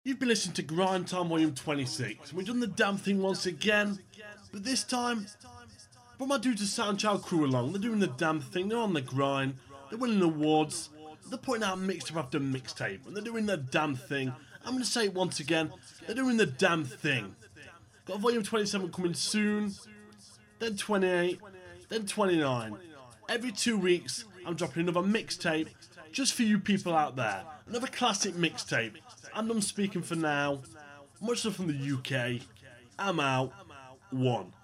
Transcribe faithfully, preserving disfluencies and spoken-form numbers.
You've been listening to Grind Time Volume twenty-six, and we've done the damn thing once again, but this time, brought my dudes to Soundchild crew along. They're doing the damn thing, they're on the grind, they're winning awards, they're putting out mixtape after mixtape, and they're doing the damn thing. I'm going to say it once again, they're doing the damn thing. Got Volume twenty-seven coming soon, then twenty-eight, then twenty-nine. Every two weeks, I'm dropping another mixtape, just for you people out there. Another classic mixtape. I'm done speaking for now. Much love from the U K. I'm out. One.